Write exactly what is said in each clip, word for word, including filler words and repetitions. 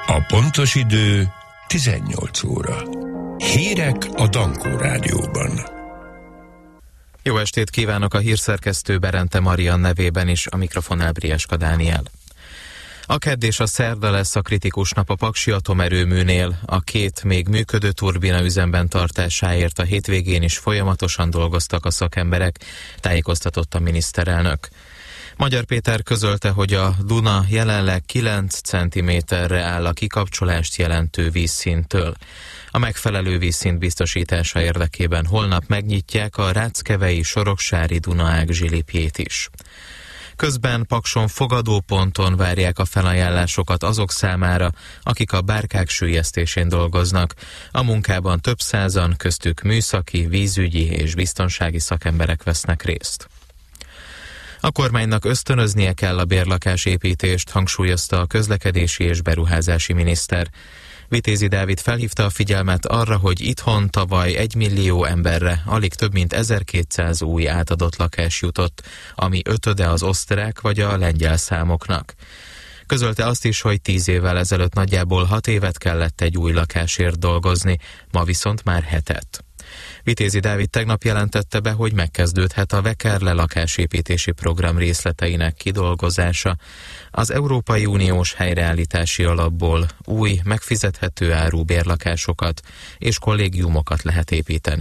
A pontos idő tizennyolc óra. Hírek a Dankó Rádióban. Jó estét kívánok, a hírszerkesztő Berente Marian nevében is, a mikrofonnál Brieska Dániel. A kedd és a szerda lesz a kritikus nap a Paksi atomerőműnél. A két még működő turbina üzemben tartásáért a hétvégén is folyamatosan dolgoztak a szakemberek, tájékoztatott a miniszterelnök. Magyar Péter közölte, hogy a Duna jelenleg kilenc centiméterre áll a kikapcsolást jelentő vízszinttől. A megfelelő vízszint biztosítása érdekében holnap megnyitják a Ráckevei Soroksári Dunaág zsilipjét is. Közben Pakson fogadóponton várják a felajánlásokat azok számára, akik a bárkák süllyesztésén dolgoznak. A munkában több százan, köztük műszaki, vízügyi és biztonsági szakemberek vesznek részt. A kormánynak ösztönöznie kell a bérlakásépítést, hangsúlyozta a közlekedési és beruházási miniszter. Vitézi Dávid felhívta a figyelmet arra, hogy itthon tavaly egy millió emberre alig több mint ezerkétszáz új átadott lakás jutott, ami ötöde az osztrák vagy a lengyel számoknak. Közölte azt is, hogy tíz évvel ezelőtt nagyjából hat évet kellett egy új lakásért dolgozni, ma viszont már hetet. Vitézi Dávid tegnap jelentette be, hogy megkezdődhet a Vekerle lakásépítési program részleteinek kidolgozása. Az Európai Uniós helyreállítási alapból új, megfizethető áru bérlakásokat és kollégiumokat lehet építeni.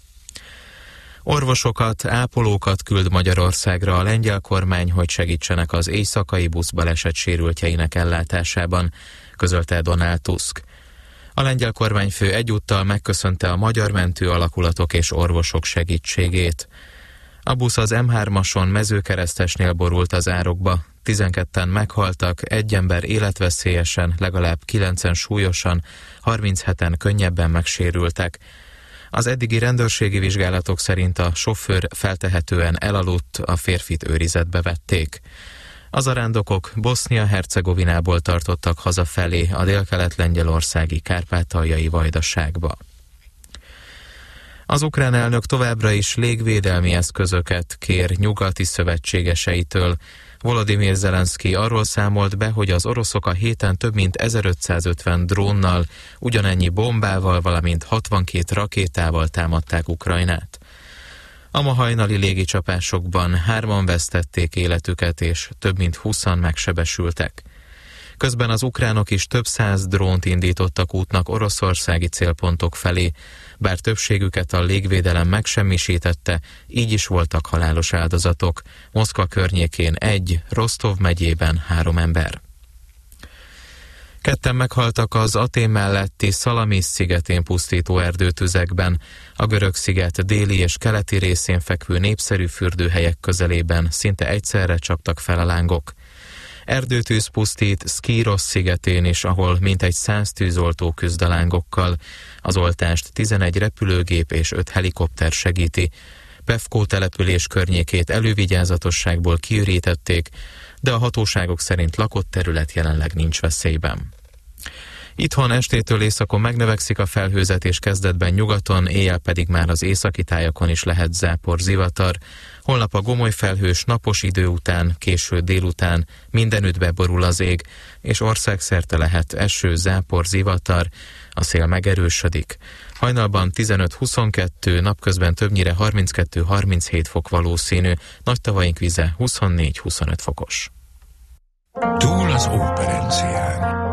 Orvosokat, ápolókat küld Magyarországra a lengyel kormány, hogy segítsenek az éjszakai buszbaleset sérültjeinek ellátásában, közölte Donald Tusk. A lengyel kormányfő egyúttal megköszönte a magyar mentő alakulatok és orvosok segítségét. A busz az em hármason Mezőkeresztesnél borult az árokba, tizenketten meghaltak, egy ember életveszélyesen, legalább kilencen súlyosan, harmincheten könnyebben megsérültek. Az eddigi rendőrségi vizsgálatok szerint a sofőr feltehetően elaludt, a férfit őrizetbe vették. A zarándokok Bosznia-Hercegovinából tartottak hazafelé a délkelet-lengyelországi kárpátaljai vajdaságba. Az ukrán elnök továbbra is légvédelmi eszközöket kér nyugati szövetségeseitől. Volodymyr Zelenszky arról számolt be, hogy az oroszok a héten több mint ezerötszázötven drónnal, ugyanennyi bombával, valamint hatvankét rakétával támadták Ukrajnát. A ma hajnali légicsapásokban hárman vesztették életüket, és több mint húszan megsebesültek. Közben az ukránok is több száz drónt indítottak útnak oroszországi célpontok felé, bár többségüket a légvédelem megsemmisítette, így is voltak halálos áldozatok. Moszkva környékén egy, Rostov megyében három ember. Ketten meghaltak az Atén melletti Szalamis szigetén pusztító erdőtüzekben. A görög sziget déli és keleti részén fekvő népszerű fürdőhelyek közelében szinte egyszerre csaptak fel a lángok. Erdőtűz pusztít Szkírosz szigetén is, ahol mintegy száz tűzoltó küzd a lángokkal. Az oltást tizenegy repülőgép és öt helikopter segíti. Pevkó település környékét elővigyázatosságból kiürítették, de a hatóságok szerint lakott terület jelenleg nincs veszélyben. Itthon estétől északon megnövekszik a felhőzet, és kezdetben nyugaton, éjjel pedig már az északi tájakon is lehet zápor, zivatar. Holnap a gomoly felhős napos idő után, késő délután mindenütt beborul az ég, és országszerte lehet eső, zápor, zivatar, a szél megerősödik. Hajnalban tizenöt-huszonkettő, napközben többnyire harminckettő-harminchét fok valószínű, nagy tavaink vize huszonnégy-huszonöt fokos. Túl az óperencián.